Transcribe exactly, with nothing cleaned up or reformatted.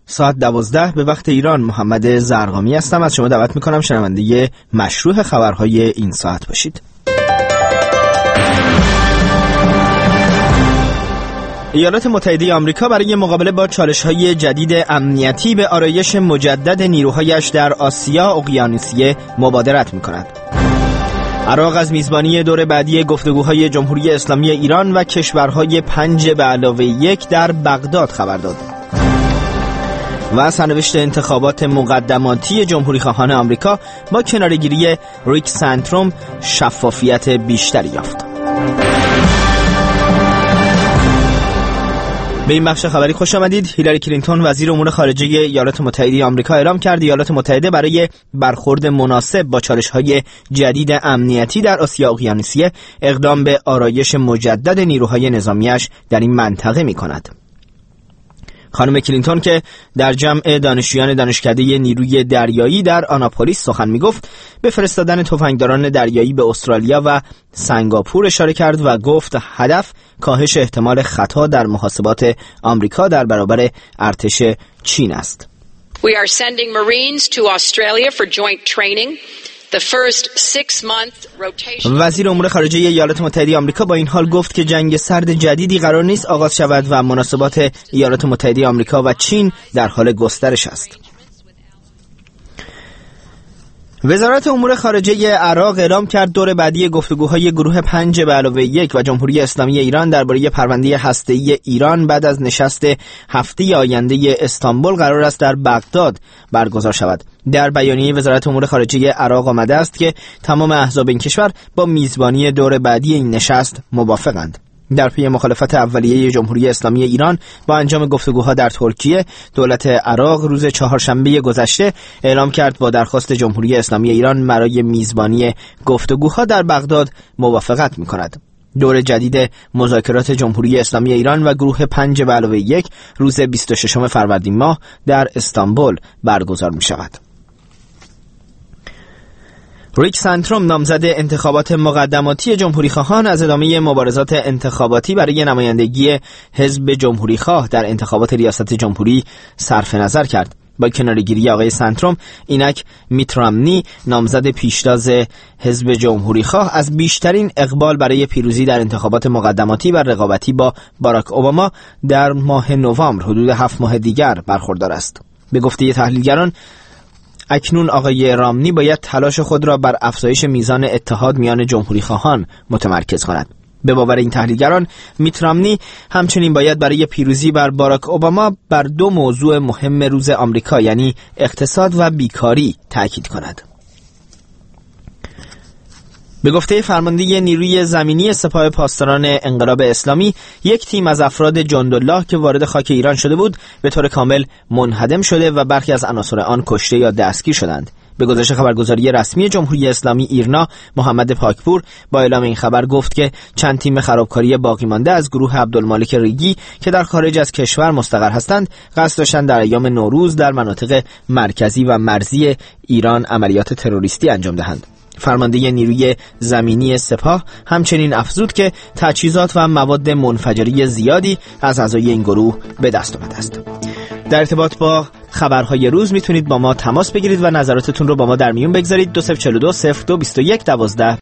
ساعت دوازده به وقت ایران. محمد زرقامی هستم. از شما دعوت میکنم شنونده مشروع خبرهای این ساعت باشید. ایالات متحده آمریکا برای مقابله با چالش‌های جدید امنیتی به آرایش مجدد نیروهایش در آسیا اقیانوسیه مبادرت می‌کند. عراق از میزبانی دور بعدی گفتگوهای جمهوری اسلامی ایران و کشورهای پنج به علاوه یک در بغداد خبر داد. و سرنوشت انتخابات مقدماتی جمهوری خواهان آمریکا با کناره‌گیری ریک سنتروم شفافیت بیشتری یافت. به این بخش خبری خوش آمدید. هیلاری کلینتون وزیر امور خارجه ایالات متحده آمریکا اعلام کرد ایالات متحده برای برخورد مناسب با چالش‌های جدید امنیتی در آسیا اقیانوسیه اقدام به آرایش مجدد نیروهای نظامیش در این منطقه می‌کند. خانم کلینتون که در جمع دانشجویان دانشکده نیروی دریایی در آناپولیس سخن میگفت به فرستادن تفنگداران دریایی به استرالیا و سنگاپور اشاره کرد و گفت هدف کاهش احتمال خطا در محاسبات آمریکا در برابر ارتش چین است. We are sending Marines to Australia for joint training. The first six month rotation. وزیر امور خارجه ایالات متحده آمریکا با این حال گفت که جنگ سرد جدیدی قرار نیست آغاز شود و مناسبات ایالات متحده آمریکا و چین در حال گسترش است. وزارت امور خارجه عراق اعلام کرد دور بعدی گفتگوهای گروه پنج به علاوه یک و جمهوری اسلامی ایران درباره پرونده هسته‌ای ایران بعد از نشست هفته آینده استانبول قرار است در بغداد برگزار شود. در بیانیه وزارت امور خارجه عراق آمده است که تمام احزاب این کشور با میزبانی دور بعدی این نشست موافقند. در پی مخالفت اولیه جمهوری اسلامی ایران با انجام گفتگوها در ترکیه، دولت عراق روز چهارشنبه گذشته اعلام کرد با درخواست جمهوری اسلامی ایران برای میزبانی گفتگوها در بغداد موافقت می‌کند. دور جدید مذاکرات جمهوری اسلامی ایران و گروه پنج به علاوه یک روز بیست و ششم فروردین ماه در استانبول برگزار می‌شود. ریک سنتروم نامزد انتخابات مقدماتی جمهوری خواهان از ادامه مبارزات انتخاباتی برای نمایندگی حزب جمهوری خواه در انتخابات ریاست جمهوری صرف نظر کرد. با کناره‌گیری آقای سنتروم اینک میت رامنی نامزد پیشتاز حزب جمهوری خواه از بیشترین اقبال برای پیروزی در انتخابات مقدماتی و رقابتی با باراک اوباما در ماه نوامبر حدود هفت ماه دیگر برخوردار است. به گفته تحلیلگران اکنون آقای رامنی باید تلاش خود را بر افزایش میزان اتحاد میان جمهوری خواهان متمرکز کند. به باور این تحلیلگران میت رامنی همچنین باید برای پیروزی بر باراک اوباما بر دو موضوع مهم روز آمریکا یعنی اقتصاد و بیکاری تاکید کند. به گفته فرمانده نیروی زمینی سپاه پاسداران انقلاب اسلامی، یک تیم از افراد جندالله که وارد خاک ایران شده بود به طور کامل منهدم شده و برخی از عناصر آن کشته یا دستگیر شدند. به گزارش خبرگزاری رسمی جمهوری اسلامی ایرنا، محمد پاکپور با اعلام این خبر گفت که چند تیم خرابکاری باقی مانده از گروه عبدالمالک ریگی که در خارج از کشور مستقر هستند قصد داشتند در ایام نوروز در مناطق مرکزی و مرزی ایران عملیات تروریستی انجام دهند. فرمانده نیروی زمینی سپاه همچنین افزود که تجهیزات و مواد منفجری زیادی از اعضای این گروه به دست آمده است. در ارتباط با خبرهای روز میتونید با ما تماس بگیرید و نظراتتون رو با ما در میون بگذارید. دو صفر چهار دو صفر دو بیست و یک دوازده